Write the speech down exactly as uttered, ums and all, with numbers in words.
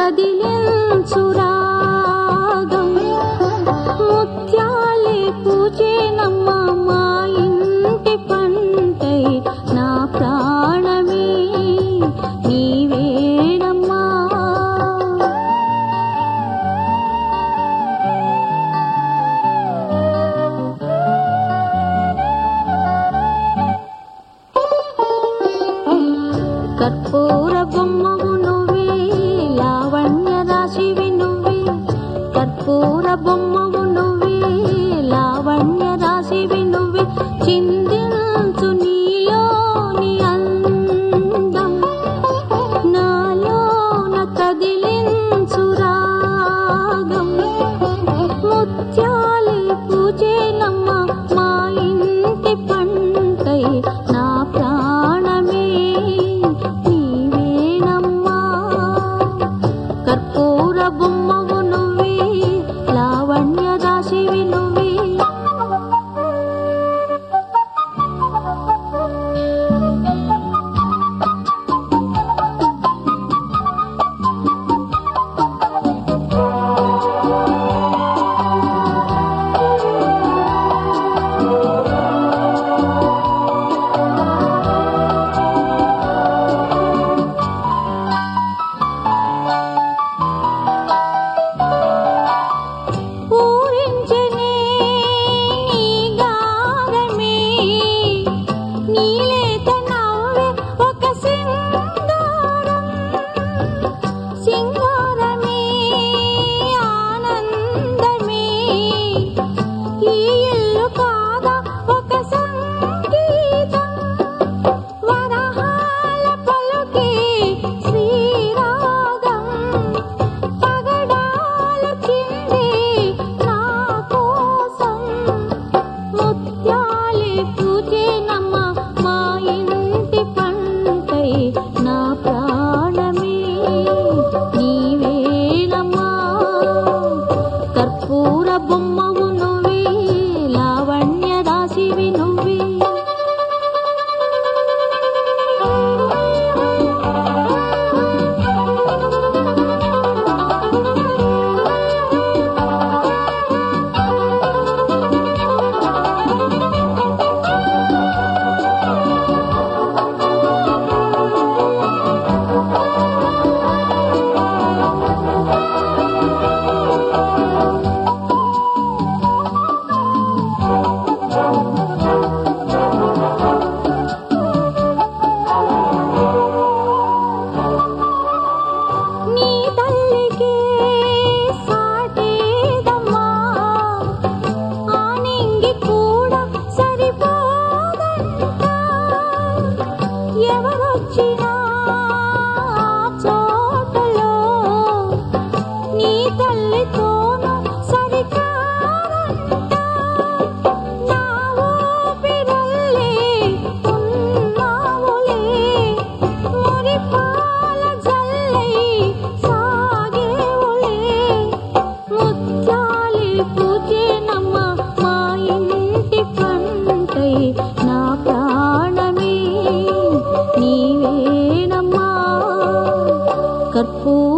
కదిలించు రాగం ముత్యాలే పూజేనమ్మ మా ఇంటి పంటై నా ప్రాణమే నీవేనమ్మా. కర్పూర బొమ్మవు నువ్వే లావణ్య రాశివి నువ్వే కర్పూర బొమ్మవు నువ్వే లావణ్య రాశివి నువ్వే చిందించు నీలోని అందం నాలోన కదిలించు రాగం ముత్యాలే పూజేనమ్మ మా ఇంటి పంటై నా ప్రాణమే నీవేనమ్మా. కర్పూర బొమ్మవు నువ్వే లావణ్య రాశివి నువ్వే నా ప్రాణమే నీవేనమ్మా. కర్పూర బొమ్మవు నువ్వే లావణ్య రాశివి నువ్వే నా ప్రాణమే నీవేనమ్మా. కర్పూర